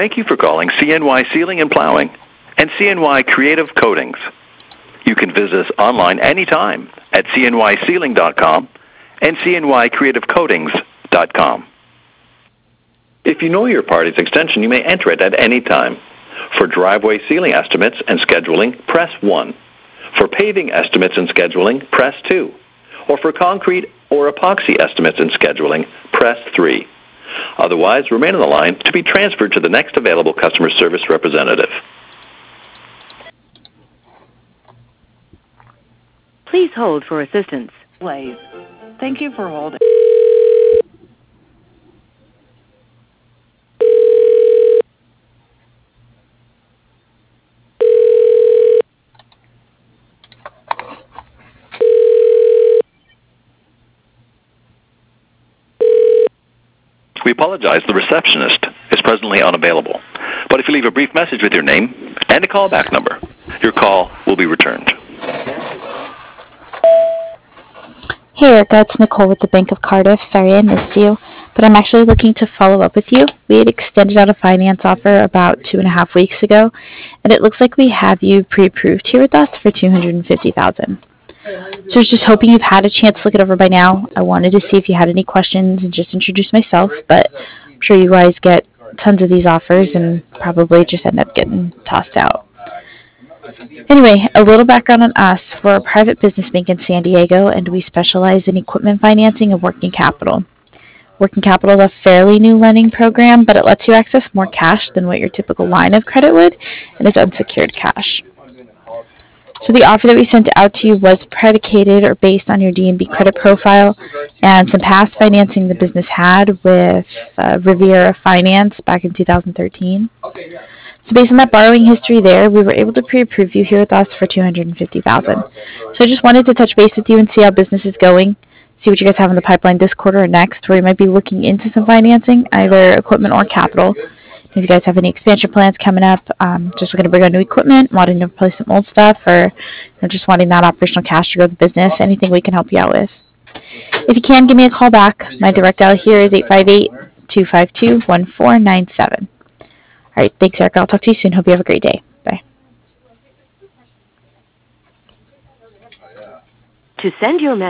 Thank you for calling CNY Sealing and Plowing and CNY Creative Coatings. You can visit us online anytime at cnysealing.com and cnycreativecoatings.com. If you know your party's extension, you may enter it at any time. For driveway sealing estimates and scheduling, press 1. For paving estimates and scheduling, press 2. Or for concrete or epoxy estimates and scheduling, press 3. Otherwise, remain on the line to be transferred to the next available customer service representative. Please hold for assistance. Thank you for holding. We apologize, the receptionist is presently unavailable. But if you leave a brief message with your name and a callback number, your call will be returned. Hey Erica, it's Nicole with the Bank of Cardiff. Sorry I missed you, but I'm actually looking to follow up with you. We had extended out a finance offer about 2.5 weeks ago, and it looks like we have you pre-approved here with us for $250,000. So I was just hoping you've had a chance to look it over by now. I wanted to see if you had any questions and just introduce myself, but I'm sure you guys get tons of these offers and probably just end up getting tossed out. Anyway, a little background on us. We're a private business bank in San Diego, and we specialize in equipment financing and working capital. Working capital is a fairly new lending program, but it lets you access more cash than what your typical line of credit would, and it's unsecured cash. So the offer that we sent out to you was predicated or based on your D&B credit profile and some past financing the business had with Riviera Finance back in 2013. So based on that borrowing history there, we were able to pre-approve you here with us for $250,000. So I just wanted to touch base with you and see how business is going, see what you guys have in the pipeline this quarter or next, where you might be looking into some financing, either equipment or capital. If you guys have any expansion plans coming up, just looking to bring on new equipment, wanting to replace some old stuff, or just wanting that operational cash to grow the business, anything we can help you out with. If you can, give me a call back. My direct dial here is 858-252-1497. All right, thanks, Erica. I'll talk to you soon. Hope you have a great day. Bye. To send your message